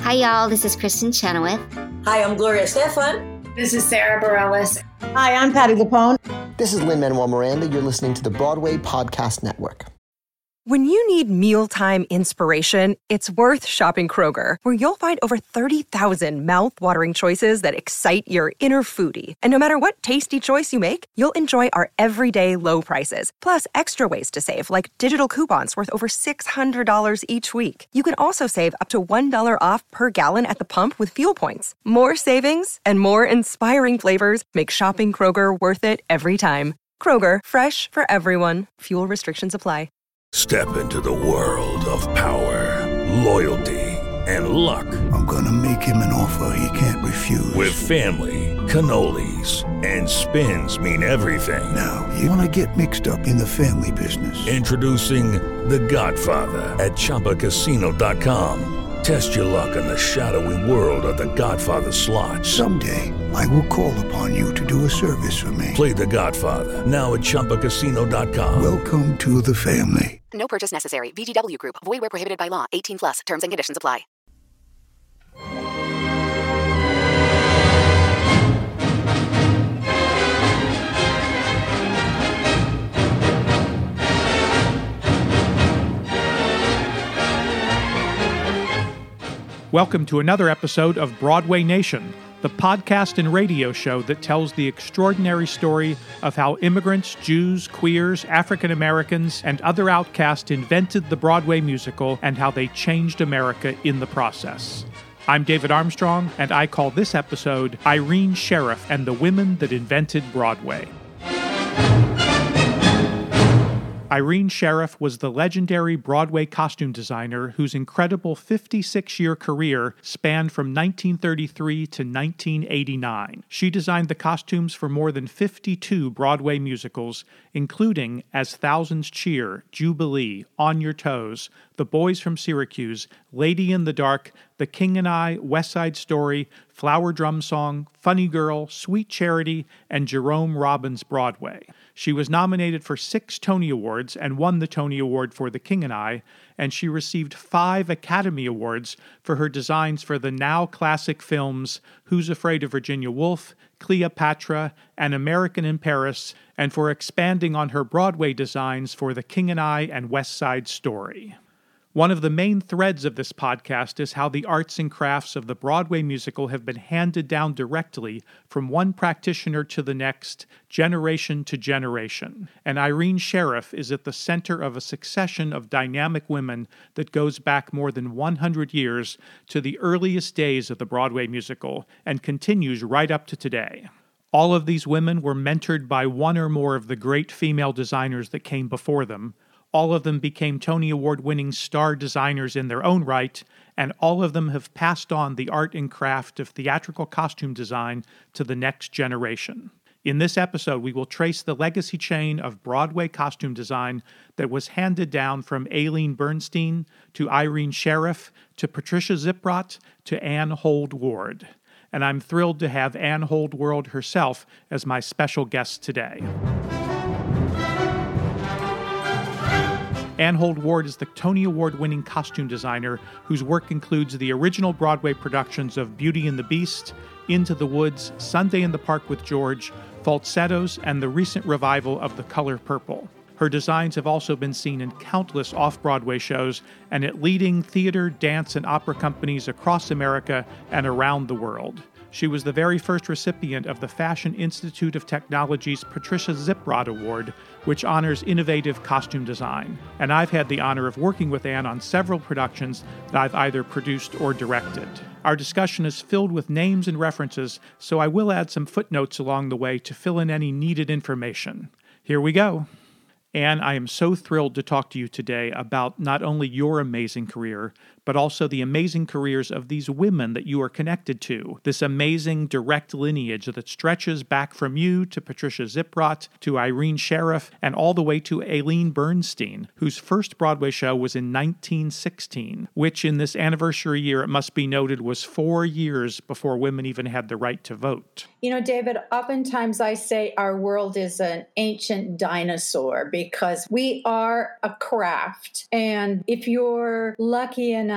Hi, y'all. This is Kristen Chenoweth. Hi, I'm Gloria Estefan. This is Sarah Bareilles. Hi, I'm Patti LuPone. This is Lin-Manuel Miranda. You're listening to the Broadway Podcast Network. When you need mealtime inspiration, it's worth shopping Kroger, where you'll find over 30,000 mouth-watering choices that excite your inner foodie. And no matter what tasty choice you make, you'll enjoy our everyday low prices, plus extra ways to save, like digital coupons worth over $600 each week. You can also save up to $1 off per gallon at the pump with fuel points. More savings and more inspiring flavors make shopping Kroger worth it every time. Kroger, fresh for everyone. Fuel restrictions apply. Step into the world of power, loyalty, and luck. I'm gonna make him an offer he can't refuse. With family, cannolis, and spins mean everything. Now, you wanna get mixed up in the family business. Introducing The Godfather at ChumbaCasino.com. Test your luck in the shadowy world of The Godfather slot. Someday, I will call upon you to do a service for me. Play The Godfather, now at ChumbaCasino.com. Welcome to the family. No purchase necessary. VGW Group. Void where prohibited by law. 18 plus. Terms and conditions apply. Welcome to another episode of Broadway Nation, the podcast and radio show that tells the extraordinary story of how immigrants, Jews, queers, African Americans, and other outcasts invented the Broadway musical and how they changed America in the process. I'm David Armstrong, and I call this episode Irene Sheriff and the Women That Invented Broadway. Irene Sheriff was the legendary Broadway costume designer whose incredible 56-year career spanned from 1933 to 1989. She designed the costumes for more than 52 Broadway musicals, including As Thousands Cheer, Jubilee, On Your Toes, The Boys from Syracuse, Lady in the Dark, The King and I, West Side Story, Flower Drum Song, Funny Girl, Sweet Charity, and Jerome Robbins' Broadway. She was nominated for 6 Tony Awards and won the Tony Award for The King and I, and she received 5 Academy Awards for her designs for the now classic films Who's Afraid of Virginia Woolf, Cleopatra, An American in Paris, and for expanding on her Broadway designs for The King and I and West Side Story. One of the main threads of this podcast is how the arts and crafts of the Broadway musical have been handed down directly from one practitioner to the next, generation to generation. And Irene Sheriff is at the center of a succession of dynamic women that goes back more than 100 years to the earliest days of the Broadway musical and continues right up to today. All of these women were mentored by one or more of the great female designers that came before them. All of them became Tony Award-winning star designers in their own right, and all of them have passed on the art and craft of theatrical costume design to the next generation. In this episode, we will trace the legacy chain of Broadway costume design that was handed down from Aileen Bernstein to Irene Sheriff to Patricia Ziprot to Anne Hold-Ward. And I'm thrilled to have Anne Hold-Ward herself as my special guest today. Anne Hold-Ward is the Tony Award-winning costume designer whose work includes the original Broadway productions of Beauty and the Beast, Into the Woods, Sunday in the Park with George, Falsettos, and the recent revival of The Color Purple. Her designs have also been seen in countless off-Broadway shows and at leading theater, dance, and opera companies across America and around the world. She was the very first recipient of the Fashion Institute of Technology's Patricia Ziprot Award, which honors innovative costume design. And I've had the honor of working with Anne on several productions that I've either produced or directed. Our discussion is filled with names and references, so I will add some footnotes along the way to fill in any needed information. Here we go. Anne, I am so thrilled to talk to you today about not only your amazing career, but also the amazing careers of these women that you are connected to. This amazing direct lineage that stretches back from you to Patricia Ziprot, to Irene Sheriff, and all the way to Aileen Bernstein, whose first Broadway show was in 1916, which in this anniversary year, it must be noted, was 4 years before women even had the right to vote. You know, David, oftentimes I say our world is an ancient dinosaur because we are a craft. And if you're lucky enough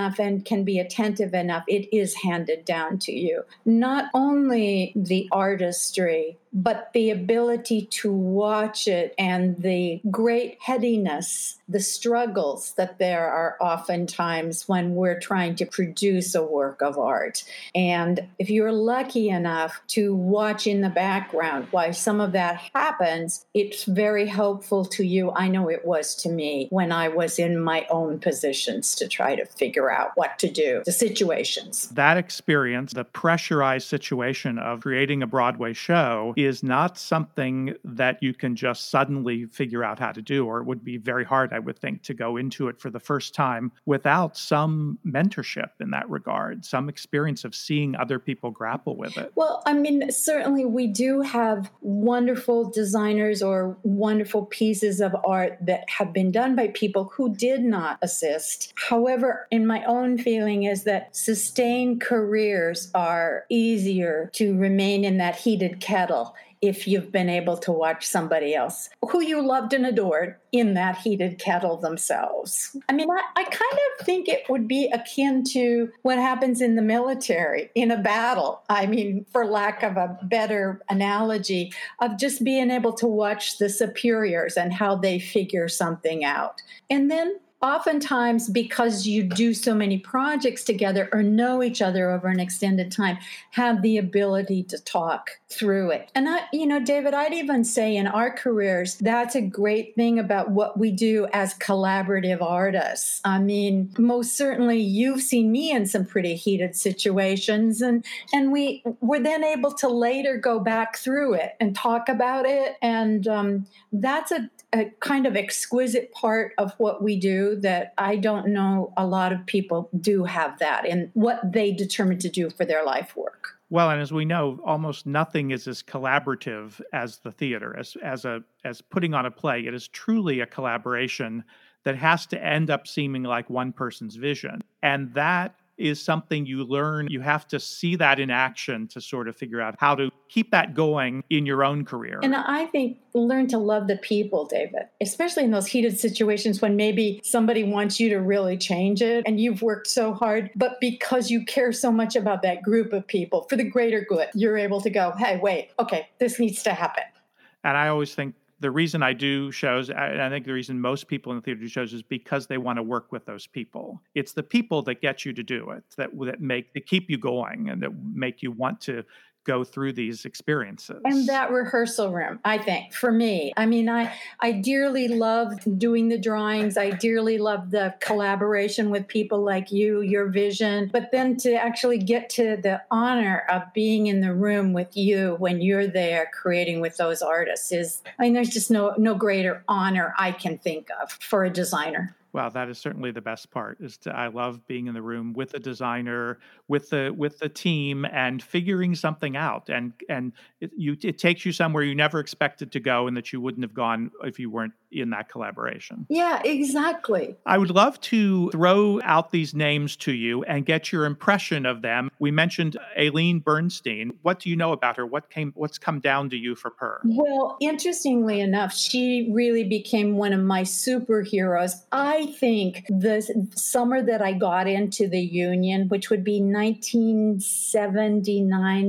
enough and can be attentive enough, it is handed down to you. Not only the artistry, but the ability to watch it and the great headiness, the struggles that there are oftentimes when we're trying to produce a work of art. And if you're lucky enough to watch in the background while some of that happens, it's very helpful to you. I know it was to me when I was in my own positions to try to figure out what to do, the situations. That experience, the pressurized situation of creating a Broadway show, is not something that you can just suddenly figure out how to do, or it would be very hard, I would think, to go into it for the first time without some mentorship in that regard, some experience of seeing other people grapple with it. Well, I mean, certainly we do have wonderful designers or wonderful pieces of art that have been done by people who did not assist. However, in my own feeling is that sustained careers are easier to remain in that heated kettle if you've been able to watch somebody else who you loved and adored in that heated kettle themselves. I mean, I kind of think it would be akin to what happens in the military in a battle. I mean, for lack of a better analogy, of just being able to watch the superiors and how they figure something out. And then oftentimes, because you do so many projects together or know each other over an extended time, have the ability to talk through it. And David, I'd even say in our careers, that's a great thing about what we do as collaborative artists. I mean, most certainly you've seen me in some pretty heated situations, and we were then able to later go back through it and talk about it. And that's a kind of exquisite part of what we do that I don't know a lot of people do have that in what they determine to do for their life work. Well, and as we know, almost nothing is as collaborative as the theater, as putting on a play. It is truly a collaboration that has to end up seeming like one person's vision. And that is something you learn. You have to see that in action to sort of figure out how to keep that going in your own career. And I think learn to love the people, David, especially in those heated situations when maybe somebody wants you to really change it and you've worked so hard, but because you care so much about that group of people for the greater good, you're able to go, hey, wait, okay, this needs to happen. And I always think the reason I do shows, and I think the reason most people in the theater do shows, is because they want to work with those people. It's the people that get you to do it, that keep you going and that make you want to go through these experiences. And that rehearsal room, I think, for me, I mean, I dearly love doing the drawings. I dearly love the collaboration with people like you, your vision. But then to actually get to the honor of being in the room with you when you're there creating with those artists there's just no greater honor I can think of for a designer. Well, that is certainly the best part. I love being in the room with the designer, with the team, and figuring something out. And it takes you somewhere you never expected to go, and that you wouldn't have gone if you weren't in that collaboration. Yeah, exactly. I would love to throw out these names to you and get your impression of them. We mentioned Aileen Bernstein. What do you know about her? What's come down to you from her? Well, interestingly enough, she really became one of my superheroes. I think the summer that I got into the union, which would be 1979,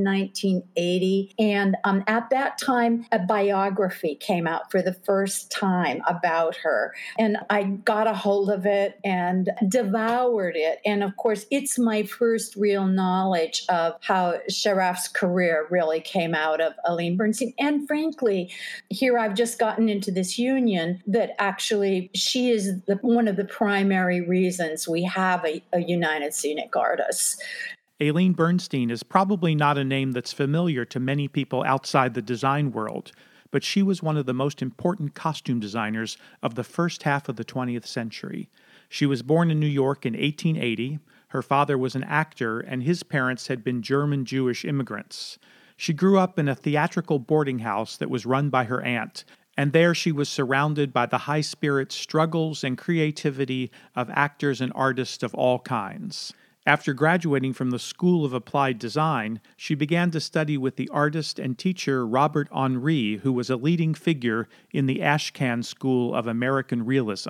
1980, and at that time, a biography came out for the first time about her. And I got a hold of it and devoured it. And of course, it's my first real knowledge of how Sharaf's career really came out of Aileen Bernstein. And frankly, here I've just gotten into this union that actually she is one of the primary reasons we have a United Scenic Artists. Aileen Bernstein is probably not a name that's familiar to many people outside the design world, but she was one of the most important costume designers of the first half of the 20th century. She was born in New York in 1880. Her father was an actor, and his parents had been German Jewish immigrants. She grew up in a theatrical boarding house that was run by her aunt, and there she was surrounded by the high-spirit struggles and creativity of actors and artists of all kinds. After graduating from the School of Applied Design, she began to study with the artist and teacher Robert Henri, who was a leading figure in the Ashcan School of American Realism.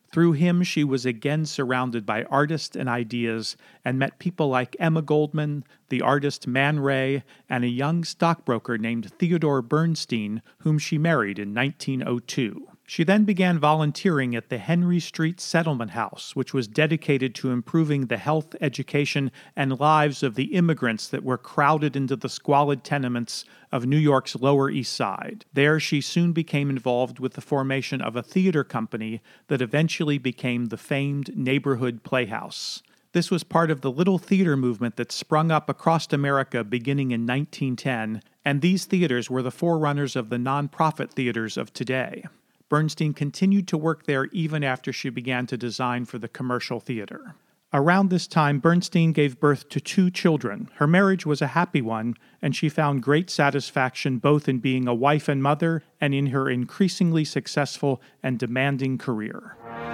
Through him, she was again surrounded by artists and ideas and met people like Emma Goldman, the artist Man Ray, and a young stockbroker named Theodore Bernstein, whom she married in 1902. She then began volunteering at the Henry Street Settlement House, which was dedicated to improving the health, education, and lives of the immigrants that were crowded into the squalid tenements of New York's Lower East Side. There, she soon became involved with the formation of a theater company that eventually became the famed Neighborhood Playhouse. This was part of the Little Theater movement that sprung up across America beginning in 1910, and these theaters were the forerunners of the nonprofit theaters of today. Bernstein continued to work there even after she began to design for the commercial theater. Around this time, Bernstein gave birth to 2 children. Her marriage was a happy one, and she found great satisfaction both in being a wife and mother and in her increasingly successful and demanding career.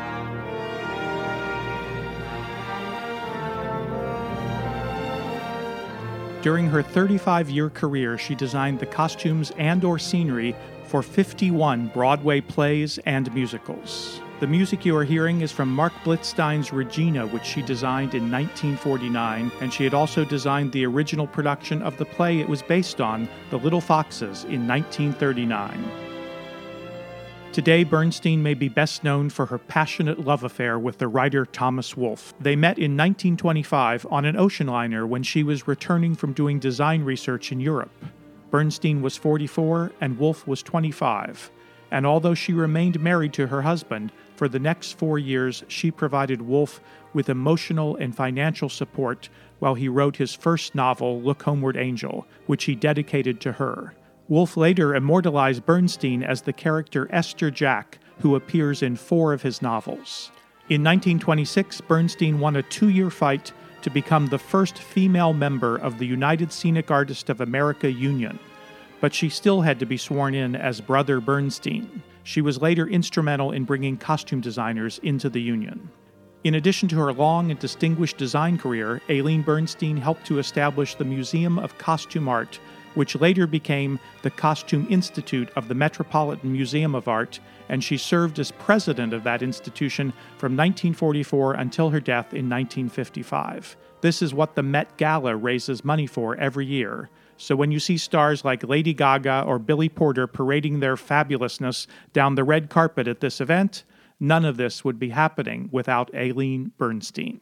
During her 35-year career, she designed the costumes and/or scenery for 51 Broadway plays and musicals. The music you are hearing is from Mark Blitzstein's Regina, which she designed in 1949, and she had also designed the original production of the play it was based on, The Little Foxes, in 1939. Today, Bernstein may be best known for her passionate love affair with the writer Thomas Wolfe. They met in 1925 on an ocean liner when she was returning from doing design research in Europe. Bernstein was 44 and Wolfe was 25, and although she remained married to her husband, for the next 4 years she provided Wolfe with emotional and financial support while he wrote his first novel, Look Homeward Angel, which he dedicated to her. Wolfe later immortalized Bernstein as the character Esther Jack, who appears in 4 of his novels. In 1926, Bernstein won a 2-year fight to become the first female member of the United Scenic Artists of America Union, but she still had to be sworn in as Brother Bernstein. She was later instrumental in bringing costume designers into the union. In addition to her long and distinguished design career, Aileen Bernstein helped to establish the Museum of Costume Art, which later became the Costume Institute of the Metropolitan Museum of Art, and she served as president of that institution from 1944 until her death in 1955. This is what the Met Gala raises money for every year. So when you see stars like Lady Gaga or Billy Porter parading their fabulousness down the red carpet at this event, none of this would be happening without Aileen Bernstein.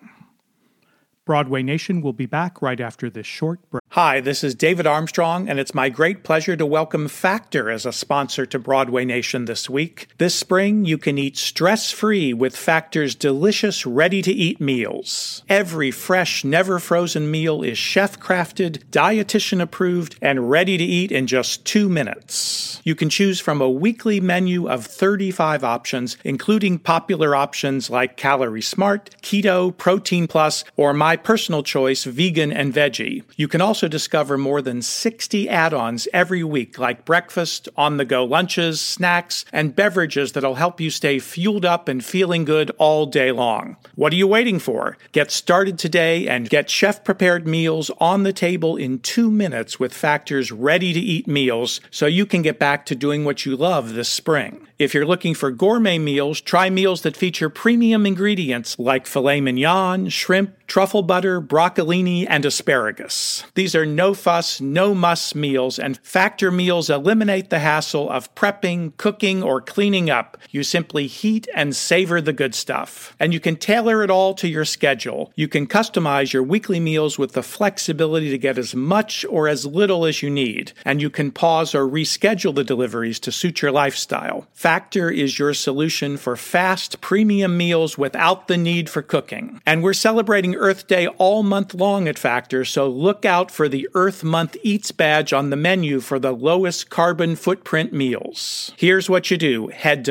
Broadway Nation will be back right after this short break. Hi, this is David Armstrong, and it's my great pleasure to welcome Factor as a sponsor to Broadway Nation this week. This spring, you can eat stress-free with Factor's delicious, ready-to-eat meals. Every fresh, never-frozen meal is chef-crafted, dietitian-approved, and ready to eat in just 2 minutes. You can choose from a weekly menu of 35 options, including popular options like Calorie Smart, Keto, Protein Plus, or my personal choice, Vegan and Veggie. You can also discover more than 60 add-ons every week, like breakfast, on-the-go lunches, snacks, and beverages that'll help you stay fueled up and feeling good all day long. What are you waiting for? Get started today and get chef-prepared meals on the table in 2 minutes with Factor's ready-to-eat meals so you can get back to doing what you love this spring. If you're looking for gourmet meals, try meals that feature premium ingredients like filet mignon, shrimp, truffle butter, broccolini, and asparagus. These are no-fuss, no-muss meals, and Factor meals eliminate the hassle of prepping, cooking, or cleaning up. You simply heat and savor the good stuff. And you can tailor it all to your schedule. You can customize your weekly meals with the flexibility to get as much or as little as you need. And you can pause or reschedule the deliveries to suit your lifestyle. Factor is your solution for fast, premium meals without the need for cooking. And we're celebrating Earth Day all month long at Factor, so look out for the Earth Month Eats badge on the menu for the lowest carbon footprint meals. Here's what you do. Head to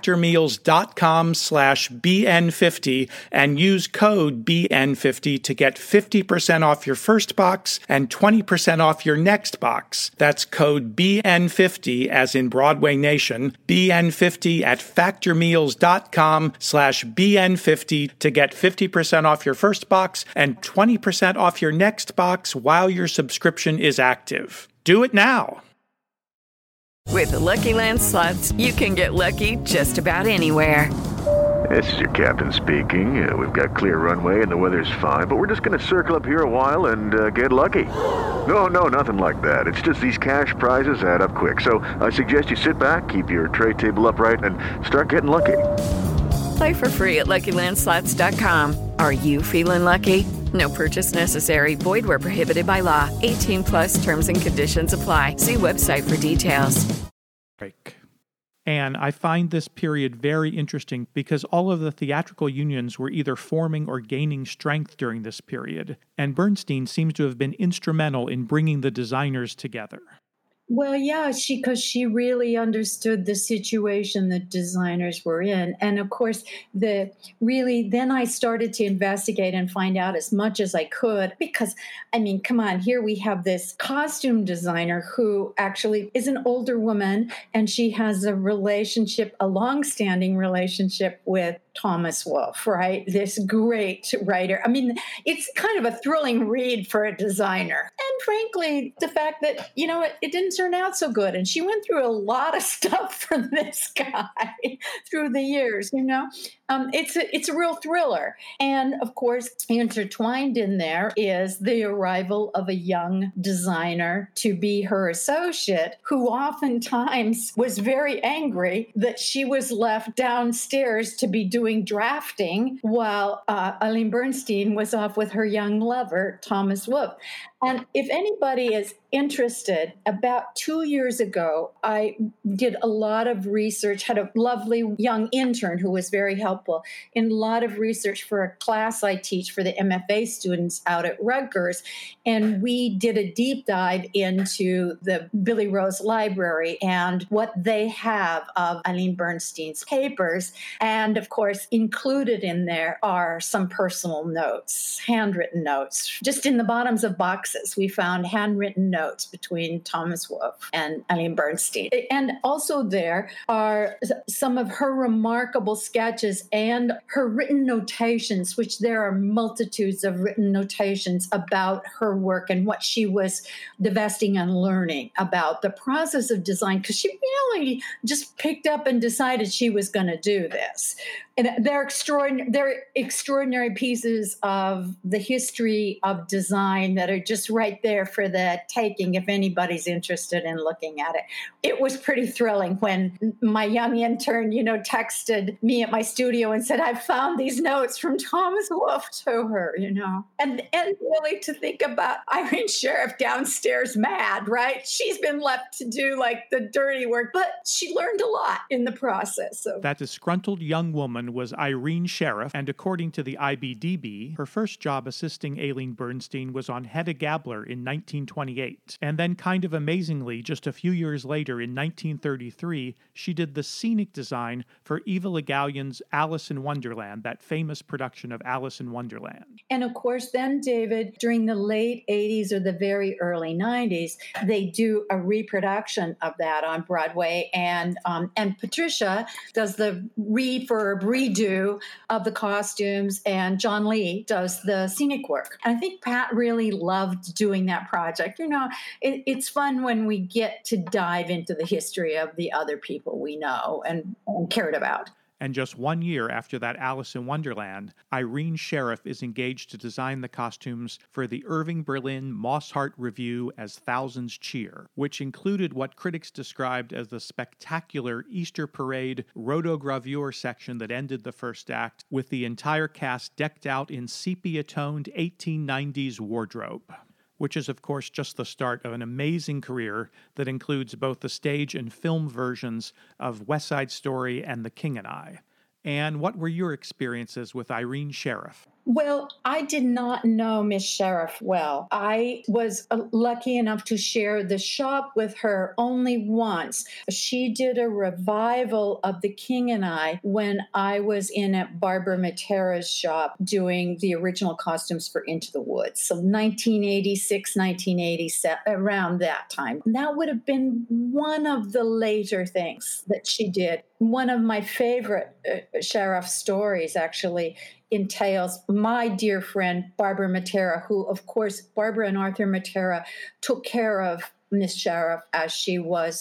factormeals.com/BN50 and use code BN50 to get 50% off your first box and 20% off your next box. That's code BN50 as in Broadway Nation, BN50 at factormeals.com/BN50 to get 50% off your first box and 20% off your next box while your subscription is active. Do it now. With the Lucky Land Slots, you can get lucky just about anywhere. This is your captain speaking. We've got clear runway and the weather's fine, but we're just going to circle up here a while and get lucky. No, nothing like that. It's just these cash prizes add up quick. So I suggest you sit back, keep your tray table upright, and start getting lucky. Play for free at LuckyLandSlots.com. Are you feeling lucky? No purchase necessary. Void where prohibited by law. 18 plus terms and conditions apply. See website for details. And I find this period very interesting because all of the theatrical unions were either forming or gaining strength during this period, and Bernstein seems to have been instrumental in bringing the designers together. Well, yeah, because she really understood the situation that designers were in. And of course, then I started to investigate and find out as much as I could, because, I mean, come on, here we have this costume designer who actually is an older woman, and she has a long-standing relationship with Thomas Wolfe, right? This great writer. I mean, it's kind of a thrilling read for a designer. And frankly, the fact that, it didn't turn out so good. And she went through a lot of stuff from this guy through the years, It's a real thriller. And of course, intertwined in there is the arrival of a young designer to be her associate, who oftentimes was very angry that she was left downstairs to be doing drafting while Eileen Bernstein was off with her young lover, Thomas Wolfe. And if anybody is interested, about 2 years ago, I did a lot of research, had a lovely young intern who was very helpful in a lot of research for a class I teach for the MFA students out at Rutgers. And we did a deep dive into the Billy Rose Library and what they have of Eileen Bernstein's papers. And of course, included in there are some personal notes, handwritten notes. Just in the bottoms of boxes, we found handwritten notes between Thomas Wolfe and Eileen Bernstein. And also there are some of her remarkable sketches and her written notations, which there are multitudes of written notations about her work and what she was divesting and learning about the process of design, because she really just picked up and decided she was going to do this. And they're extraordinary pieces of the history of design that are just right there for the taking if anybody's interested in looking at it. It was pretty thrilling when my young intern, texted me at my studio and said, I found these notes from Thomas Wolfe to her, And really to think about Irene Sheriff downstairs mad, right? She's been left to do like the dirty work, but she learned a lot in the process. So. That disgruntled young woman was Irene Sheriff, and according to the IBDB, her first job assisting Eileen Bernstein was on Hedda Gabler in 1928. And then, kind of amazingly, just a few years later in 1933, she did the scenic design for Eva Le Gallion's Alice in Wonderland, that famous production of Alice in Wonderland. And of course, then, David, during the late 80s or the very early 90s, they do a reproduction of that on Broadway, and Patricia does the redo of the costumes, and John Lee does the scenic work. And I think Pat really loved doing that project. It's fun when we get to dive into the history of the other people we know and cared about. And just 1 year after that Alice in Wonderland, Irene Sheriff is engaged to design the costumes for the Irving Berlin Mosshart Revue as Thousands Cheer, which included what critics described as the spectacular Easter Parade rotogravure section that ended the first act, with the entire cast decked out in sepia-toned 1890s wardrobe. Which is, of course, just the start of an amazing career that includes both the stage and film versions of West Side Story and The King and I. And what were your experiences with Irene Sheriff? Well, I did not know Miss Sheriff well. I was lucky enough to share the shop with her only once. She did a revival of The King and I when I was in at Barbara Matera's shop doing the original costumes for Into the Woods. So 1986, 1987, around that time. That would have been one of the later things that she did. One of my favorite Sheriff stories actually entails my dear friend Barbara Matera, who, of course, Barbara and Arthur Matera took care of Miss Sheriff as she was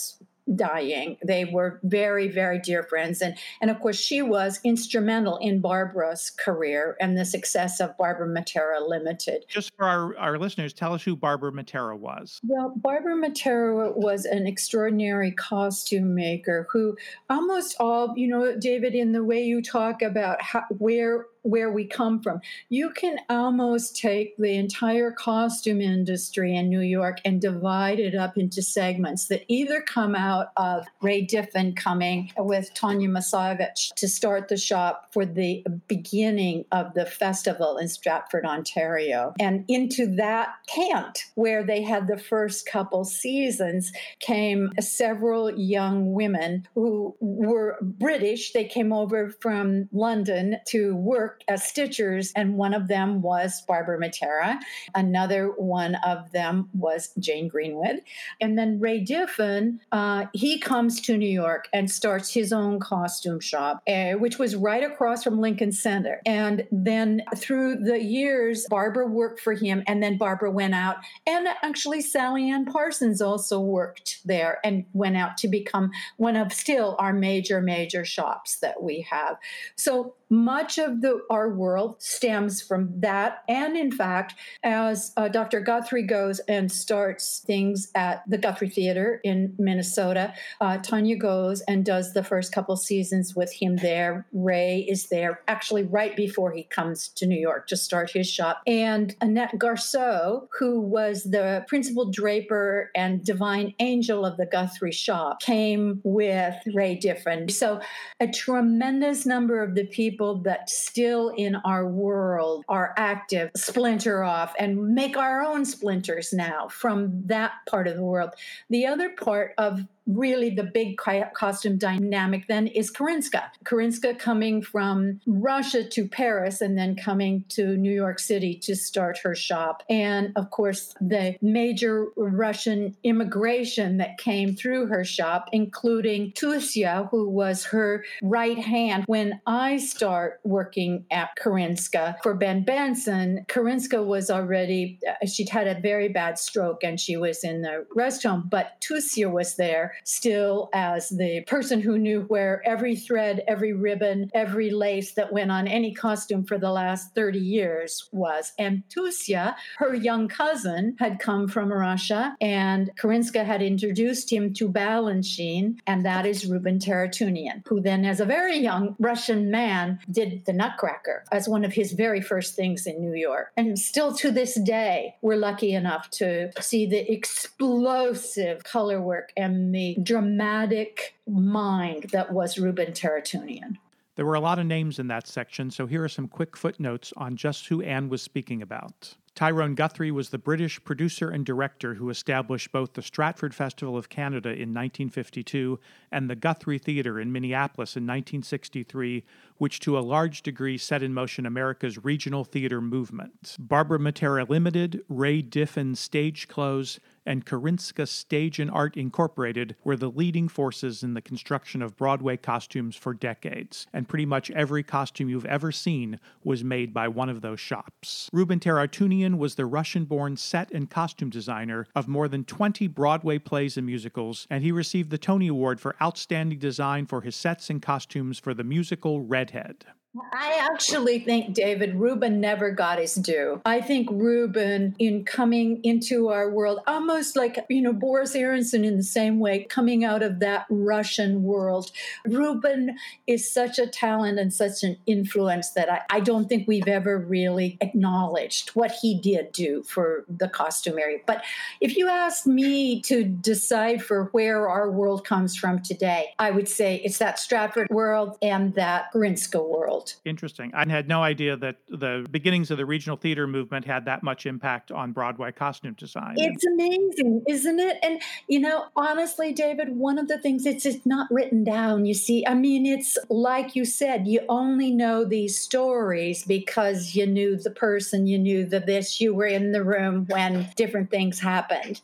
dying. They were very, very dear friends. And of course, she was instrumental in Barbara's career and the success of Barbara Matera Limited. Just for our listeners, tell us who Barbara Matera was. Well, Barbara Matera was an extraordinary costume maker who almost all, David, in the way you talk about where we come from, you can almost take the entire costume industry in New York and divide it up into segments that either come out of Ray Diffin coming with Tanya Masavich to start the shop for the beginning of the festival in Stratford, Ontario. And into that tent where they had the first couple seasons came several young women who were British. They came over from London to work as stitchers, and one of them was Barbara Matera. Another one of them was Jane Greenwood. And then Ray Diffin, he comes to New York and starts his own costume shop, which was right across from Lincoln Center. And then through the years, Barbara worked for him, and then Barbara went out. And actually, Sally Ann Parsons also worked there and went out to become one of still our major shops that we have. So much of our world stems from that. And in fact, as Dr. Guthrie goes and starts things at the Guthrie Theater in Minnesota, Tanya goes and does the first couple seasons with him there. Ray is there actually right before he comes to New York to start his shop. And Annette Garceau, who was the principal draper and divine angel of the Guthrie shop, came with Ray Diffin. So a tremendous number of the people that still in our world are active splinter off and make our own splinters now from that part of the world. The other part of really the big costume dynamic then is Karinska. Karinska coming from Russia to Paris and then coming to New York City to start her shop. And of course, the major Russian immigration that came through her shop, including Tusia, who was her right hand. When I start working at Karinska for Ben Benson, Karinska was already, she'd had a very bad stroke and she was in the rest home, but Tusia was there still as the person who knew where every thread, every ribbon, every lace that went on any costume for the last 30 years was. And Tusia, her young cousin, had come from Russia, and Karinska had introduced him to Balanchine, and that is Ruben Taratunian, who then, as a very young Russian man, did the Nutcracker as one of his very first things in New York. And still to this day, we're lucky enough to see the explosive color work and the dramatic mind that was Ruben Taratunian. There were a lot of names in that section, so here are some quick footnotes on just who Anne was speaking about. Tyrone Guthrie was the British producer and director who established both the Stratford Festival of Canada in 1952 and the Guthrie Theatre in Minneapolis in 1963, which to a large degree set in motion America's regional theater movement. Barbara Matera Limited, Ray Diffin Stage Clothes, and Karinska Stage and Art Incorporated were the leading forces in the construction of Broadway costumes for decades, and pretty much every costume you've ever seen was made by one of those shops. Ruben Taratunian was the Russian-born set and costume designer of more than 20 Broadway plays and musicals, and he received the Tony Award for Outstanding Design for his sets and costumes for the musical Redhead. I actually think, David, Ruben never got his due. I think Ruben, in coming into our world, almost like, Boris Aronson in the same way, coming out of that Russian world, Ruben is such a talent and such an influence that I don't think we've ever really acknowledged what he did do for the costume area. But if you asked me to decide for where our world comes from today, I would say it's that Stratford world and that Karinska world. Interesting. I had no idea that the beginnings of the regional theater movement had that much impact on Broadway costume design. It's amazing, isn't it? And, honestly, David, one of the things, it's just not written down, you see. I mean, it's like you said, you only know these stories because you knew the person, you knew this, you were in the room when different things happened.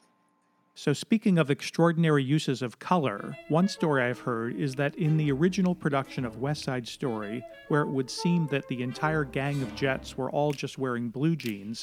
So speaking of extraordinary uses of color, one story I've heard is that in the original production of West Side Story, where it would seem that the entire gang of Jets were all just wearing blue jeans,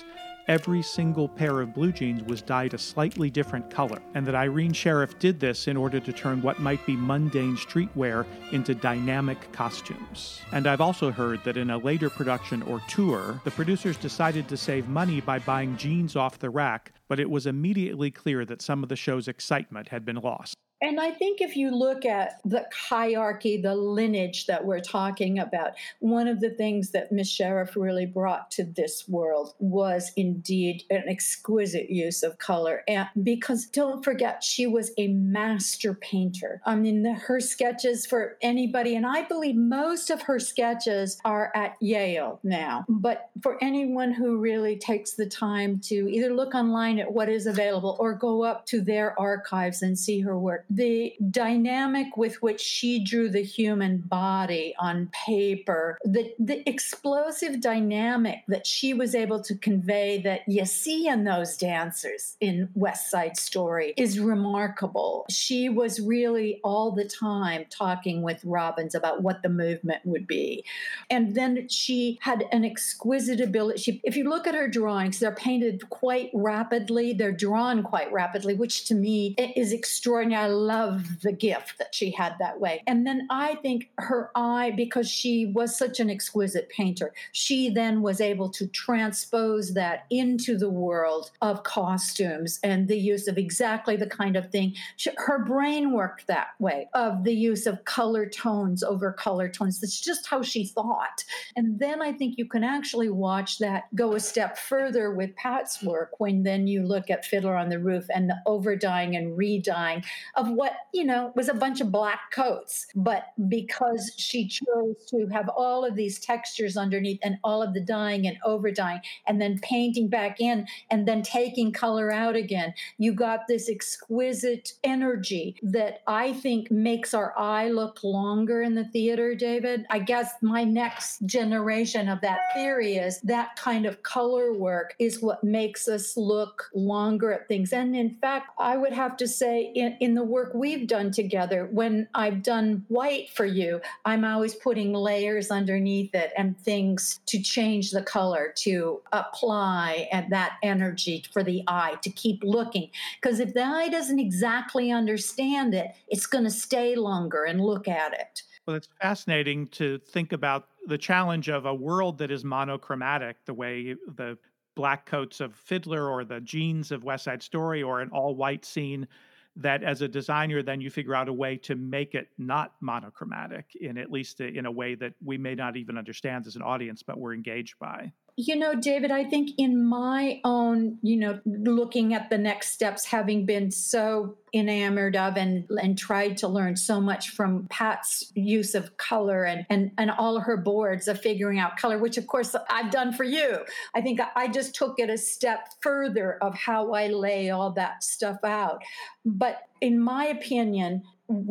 every single pair of blue jeans was dyed a slightly different color, and that Irene Sheriff did this in order to turn what might be mundane streetwear into dynamic costumes. And I've also heard that in a later production or tour, the producers decided to save money by buying jeans off the rack, but it was immediately clear that some of the show's excitement had been lost. And I think if you look at the hierarchy, the lineage that we're talking about, one of the things that Miss Sheriff really brought to this world was indeed an exquisite use of color. And because don't forget, she was a master painter. I mean, her sketches for anybody, and I believe most of her sketches are at Yale now. But for anyone who really takes the time to either look online at what is available or go up to their archives and see her work, the dynamic with which she drew the human body on paper, the explosive dynamic that she was able to convey that you see in those dancers in West Side Story is remarkable. She was really all the time talking with Robbins about what the movement would be. And then she had an exquisite ability. If you look at her drawings, they're painted quite rapidly. They're drawn quite rapidly, which to me is extraordinary. I love the gift that she had that way. And then I think her eye, because she was such an exquisite painter, she then was able to transpose that into the world of costumes and the use of exactly the kind of thing. Her brain worked that way, of the use of color tones over color tones. That's just how she thought. And then I think you can actually watch that go a step further with Pat's work when then you look at Fiddler on the Roof and the overdying and redying of what, was a bunch of black coats. But because she chose to have all of these textures underneath and all of the dyeing and overdying and then painting back in and then taking color out again, you got this exquisite energy that I think makes our eye look longer in the theater, David. I guess my next generation of that theory is that kind of color work is what makes us look longer at things. And in fact, I would have to say in the work we've done together, when I've done white for you, I'm always putting layers underneath it and things to change the color, to apply and that energy for the eye to keep looking. Because if the eye doesn't exactly understand it, it's going to stay longer and look at it. Well, it's fascinating to think about the challenge of a world that is monochromatic, the way the black coats of Fiddler or the jeans of West Side Story or an all-white scene, that as a designer, then you figure out a way to make it not monochromatic, in at least in a way that we may not even understand as an audience, but we're engaged by. David, I think in my own, looking at the next steps, having been so enamored of and tried to learn so much from Pat's use of color and all of her boards of figuring out color, which of course I've done for you. I think I just took it a step further of how I lay all that stuff out. But in my opinion,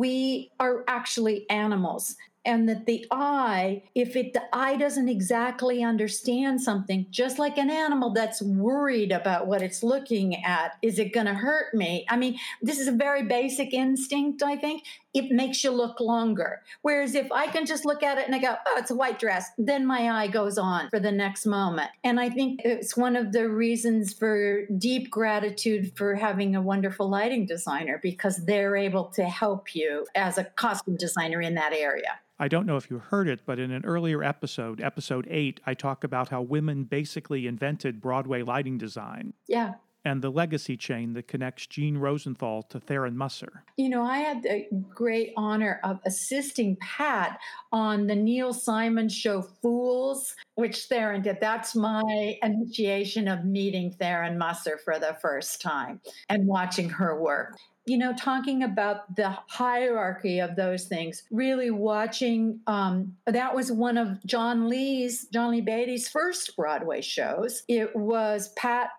we are actually animals. And that the eye, if the eye doesn't exactly understand something, just like an animal that's worried about what it's looking at, is it going to hurt me? I mean, this is a very basic instinct, I think. It makes you look longer. Whereas if I can just look at it and I go, oh, it's a white dress, then my eye goes on for the next moment. And I think it's one of the reasons for deep gratitude for having a wonderful lighting designer, because they're able to help you as a costume designer in that area. I don't know if you heard it, but in an earlier episode, episode 8, I talk about how women basically invented Broadway lighting design. Yeah. And the legacy chain that connects Jean Rosenthal to Theron Musser. I had the great honor of assisting Pat on the Neil Simon show Fools, which Theron did. That's my initiation of meeting Theron Musser for the first time and watching her work. Talking about the hierarchy of those things, really watching, that was one of John Lee Beatty's first Broadway shows. It was Pat,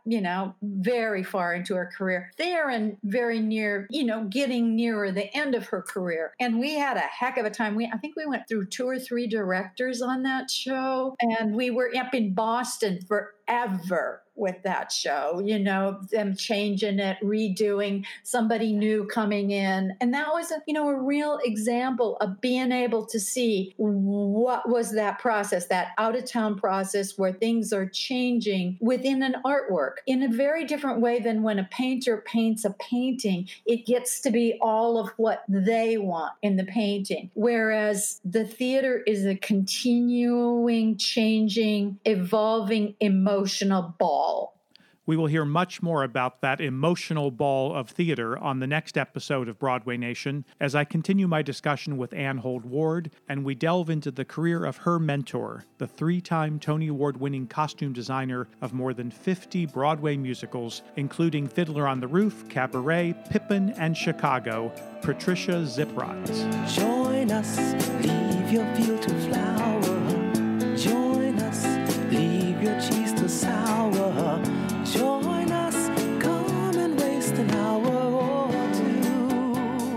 very far into her career there and very near, getting nearer the end of her career. And we had a heck of a time. I think we went through 2 or 3 directors on that show, and we were up in Boston forever with that show, them changing it, redoing, somebody new coming in. And that was a real example of being able to see what was that process, that out-of-town process where things are changing within an artwork in a very different way than when a painter paints a painting. It gets to be all of what they want in the painting. Whereas the theater is a continuing, changing, evolving emotional ball. We will hear much more about that emotional ball of theater on the next episode of Broadway Nation as I continue my discussion with Anne Hold Ward and we delve into the career of her mentor, the 3-time Tony Award-winning costume designer of more than 50 Broadway musicals, including Fiddler on the Roof, Cabaret, Pippin, and Chicago, Patricia Ziprot. Join us, leave your field to flower. Join us, leave your cheese to sour. Join us, come and waste an hour or two.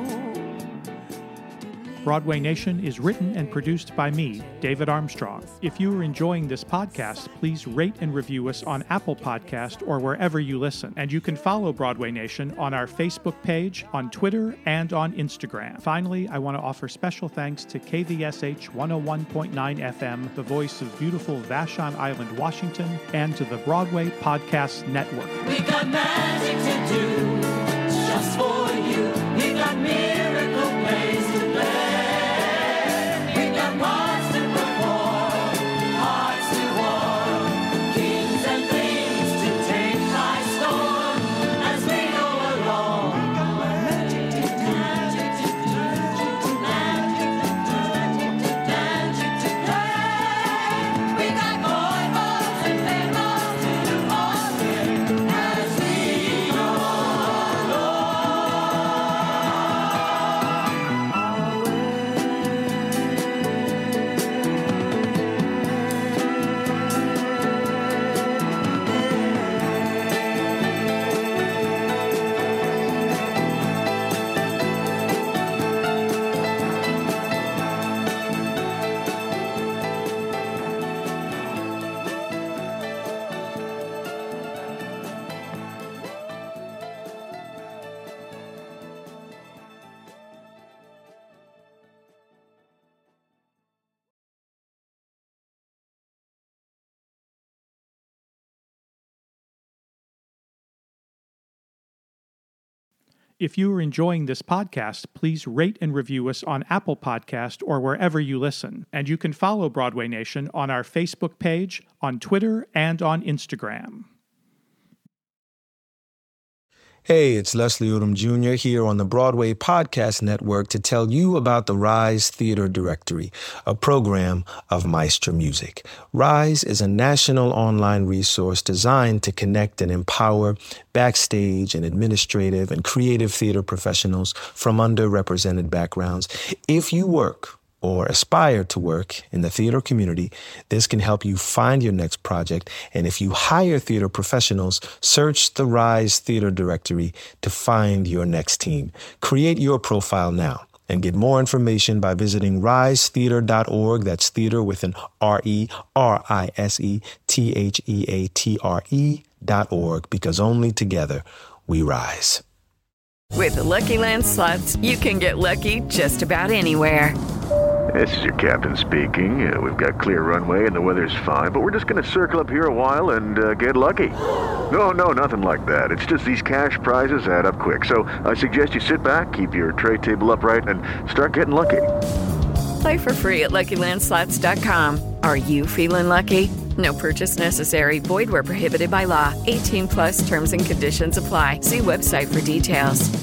Broadway Nation is written and produced by me, David Armstrong. If you are enjoying this podcast, please rate and review us on Apple Podcast or wherever you listen. And you can follow Broadway Nation on our Facebook page, on Twitter, and on Instagram. Finally, I want to offer special thanks to KVSH 101.9 FM, the voice of beautiful Vashon Island, Washington, and to the Broadway Podcast Network. We got magic to do, just for you. We got miracle plays to play. We got parts to perform, hearts to warm, kings and queens to take by storm as we go along. We got magic to do, magic to do, magic to play. We got foibles and fables to do all with as we go along. If you are enjoying this podcast, please rate and review us on Apple Podcast or wherever you listen. And you can follow Broadway Nation on our Facebook page, on Twitter, and on Instagram. Hey, it's Leslie Odom Jr. here on the Broadway Podcast Network to tell you about the Rise Theater Directory, a program of Maestro Music. Rise is a national online resource designed to connect and empower backstage and administrative and creative theater professionals from underrepresented backgrounds. If you work or aspire to work in the theater community, this can help you find your next project. And if you hire theater professionals, search the Rise Theater Directory to find your next team. Create your profile now and get more information by visiting risetheater.org. That's theater with an RISETHEATRE.org, because only together we rise. With the Lucky Land Slots, you can get lucky just about anywhere. This is your captain speaking. We've got clear runway and the weather's fine, but we're just going to circle up here a while and get lucky. No, nothing like that. It's just these cash prizes add up quick. So I suggest you sit back, keep your tray table upright, and start getting lucky. Play for free at LuckyLandSlots.com. Are you feeling lucky? No purchase necessary. Void where prohibited by law. 18+ terms and conditions apply. See website for details.